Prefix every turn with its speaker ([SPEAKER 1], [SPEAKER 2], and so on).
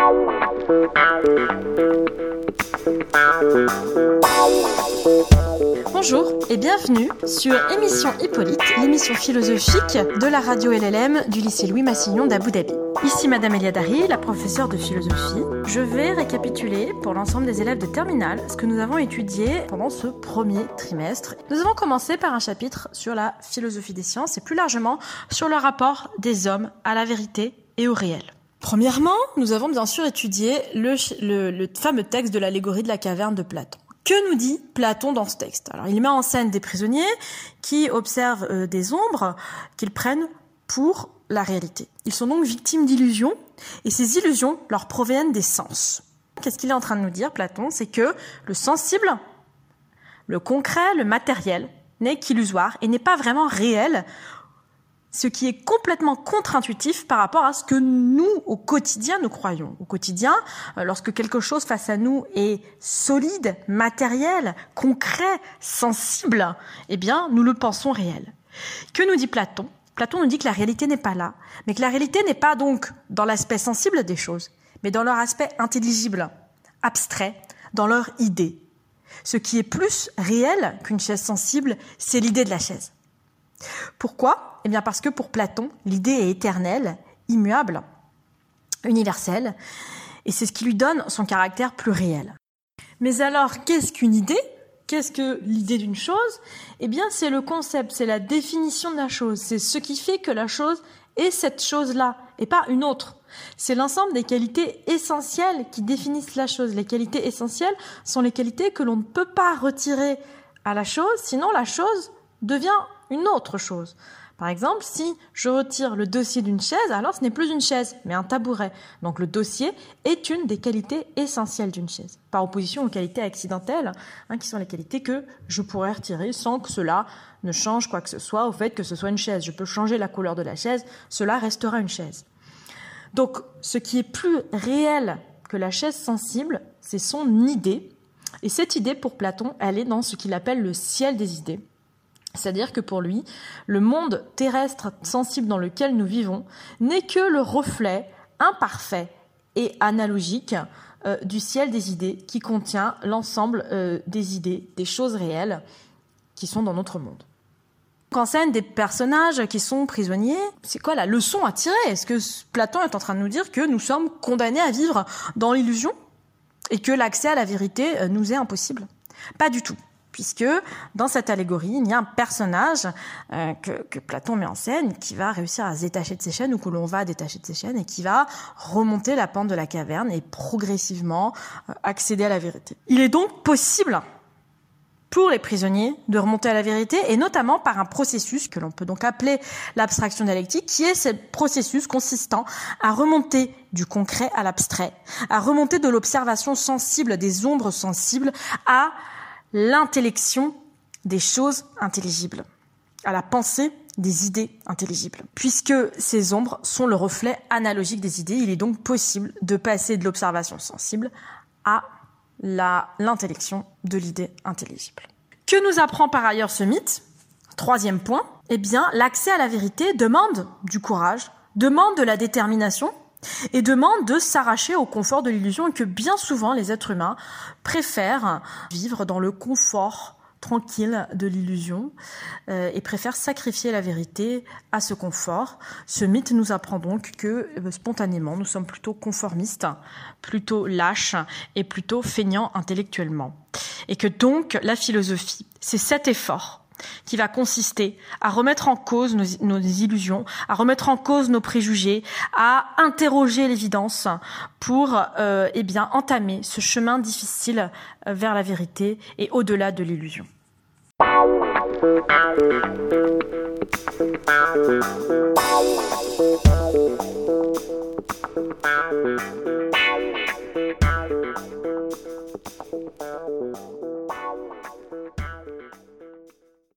[SPEAKER 1] Bonjour et bienvenue sur Émission Hippolyte, l'émission philosophique de la radio LLM du lycée Louis Massignon d'Abu Dhabi. Ici Madame Elia Dari, la professeure de philosophie. Je vais récapituler pour l'ensemble des élèves de terminale ce que nous avons étudié pendant ce premier trimestre. Nous avons commencé par un chapitre sur la philosophie des sciences et plus largement sur le rapport des hommes à la vérité et au réel. Premièrement, nous avons bien sûr étudié le fameux texte de l'allégorie de la caverne de Platon. Que nous dit Platon dans ce texte ? Alors, il met en scène des prisonniers qui observent des ombres qu'ils prennent pour la réalité. Ils sont donc victimes d'illusions et ces illusions leur proviennent des sens. Qu'est-ce qu'il est en train de nous dire, Platon ? C'est que le sensible, le concret, le matériel n'est qu'illusoire et n'est pas vraiment réel, ce qui est complètement contre-intuitif par rapport à ce que nous, au quotidien, nous croyons. Au quotidien, lorsque quelque chose face à nous est solide, matériel, concret, sensible, eh bien, nous le pensons réel. Que nous dit Platon ? Platon nous dit que la réalité n'est pas là, mais que la réalité n'est pas donc dans l'aspect sensible des choses, mais dans leur aspect intelligible, abstrait, dans leur idée. Ce qui est plus réel qu'une chaise sensible, c'est l'idée de la chaise. Pourquoi ? Eh bien parce que pour Platon, l'idée est éternelle, immuable, universelle, et c'est ce qui lui donne son caractère plus réel. Mais alors, qu'est-ce qu'une idée ? Qu'est-ce que l'idée d'une chose ? Eh bien, c'est le concept, c'est la définition de la chose, c'est ce qui fait que la chose est cette chose-là, et pas une autre. C'est l'ensemble des qualités essentielles qui définissent la chose. Les qualités essentielles sont les qualités que l'on ne peut pas retirer à la chose, sinon la chose devient une autre chose. Par exemple, si je retire le dossier d'une chaise, alors ce n'est plus une chaise, mais un tabouret. Donc le dossier est une des qualités essentielles d'une chaise, par opposition aux qualités accidentelles, qui sont les qualités que je pourrais retirer sans que cela ne change quoi que ce soit au fait que ce soit une chaise. Je peux changer la couleur de la chaise, cela restera une chaise. Donc ce qui est plus réel que la chaise sensible, c'est son idée. Et cette idée, pour Platon, elle est dans ce qu'il appelle le ciel des idées. C'est-à-dire que pour lui, le monde terrestre sensible dans lequel nous vivons n'est que le reflet imparfait et analogique du ciel des idées qui contient l'ensemble des idées, des choses réelles qui sont dans notre monde. En scène des personnages qui sont prisonniers, c'est quoi la leçon à tirer ? Est-ce que Platon est en train de nous dire que nous sommes condamnés à vivre dans l'illusion et que l'accès à la vérité nous est impossible ? Pas du tout. Puisque dans cette allégorie, il y a un personnage que Platon met en scène qui va réussir à se détacher de ses chaînes ou que l'on va détacher de ses chaînes et qui va remonter la pente de la caverne et progressivement accéder à la vérité. Il est donc possible pour les prisonniers de remonter à la vérité et notamment par un processus que l'on peut donc appeler l'abstraction dialectique qui est ce processus consistant à remonter du concret à l'abstrait, à remonter de l'observation sensible des ombres sensibles à l'intellection des choses intelligibles, à la pensée des idées intelligibles. Puisque ces ombres sont le reflet analogique des idées, il est donc possible de passer de l'observation sensible à l'intellection de l'idée intelligible. Que nous apprend par ailleurs ce mythe ? Troisième point, eh bien, l'accès à la vérité demande du courage, demande de la détermination, et demande de s'arracher au confort de l'illusion et que bien souvent les êtres humains préfèrent vivre dans le confort tranquille de l'illusion et préfèrent sacrifier la vérité à ce confort. Ce mythe nous apprend donc que spontanément nous sommes plutôt conformistes, plutôt lâches et plutôt feignants intellectuellement. Et que donc la philosophie, c'est cet effort qui va consister à remettre en cause nos illusions, à remettre en cause nos préjugés, à interroger l'évidence pour entamer ce chemin difficile vers la vérité et au-delà de l'illusion.